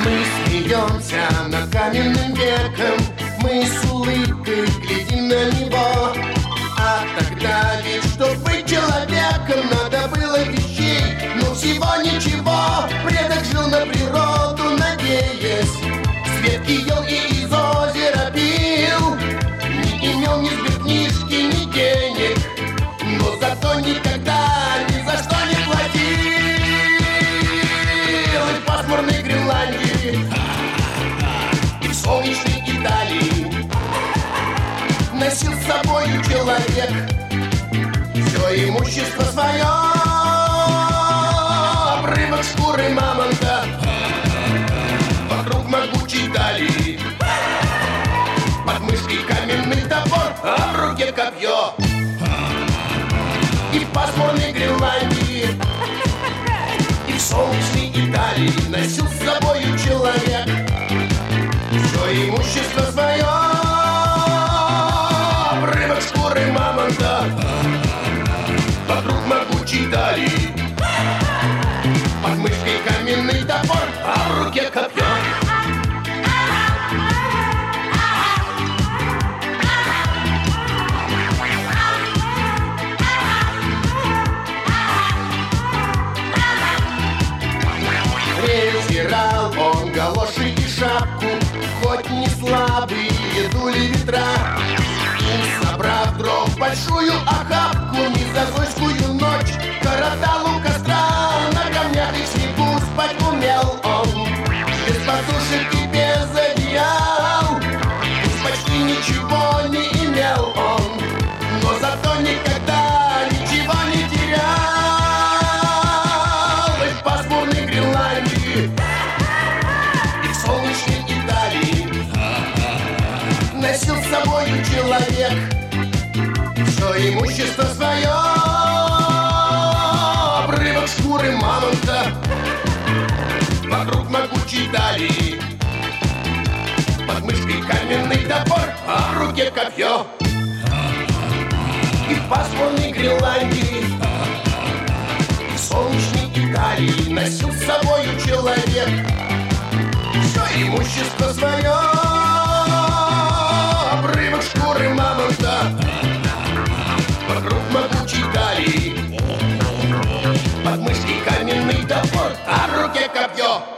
Мы смеемся над каменным веком, мы с улыбкой глядим на него. А тогда ведь, чтоб быть человеком, надо было вещей, но всего ничего. Предок жил на природу, надеясь, с ветки ел и из озера пил. Не имел ни сберкнижки, ни денег, но зато никогда ни за что не платил. И в пасмурной Гренландии, и в солнечной Италии носил с собою человек все имущество свое. Обрывок шкуры мамонта вокруг могучей талии, под мышкой каменный топор, а в руке копье. И в пасмурной Гренландии, и в солнечной Италии носил с собою человек все имущество свое. Обрывок шкуры мамонта вокруг могучей талии, под мышкой каменный топор, а в руке копье. Презирал он галоши и шапку, хоть не слабые дули ветра. И, собрав дров большую охапку, незазойскую ночь коротал у костра. На камнях и снегу спать умел он, без подушек и без одеял. Уж почти ничего не имел он, но зато никогда ничего не терял. И в пасмурной Гренландии, и в солнечной Италии носил с собою человек все имущество свое. Обрывок шкуры мамонта вокруг могучей талии, под мышкой каменный топор, а в руке копье. И в пасмурной Гренландии, и в солнечной Италии носил с собою человек все имущество свое. Обрывок шкуры мамонта вокруг могучей талии, под мышкой каменный топор, а в руке копье.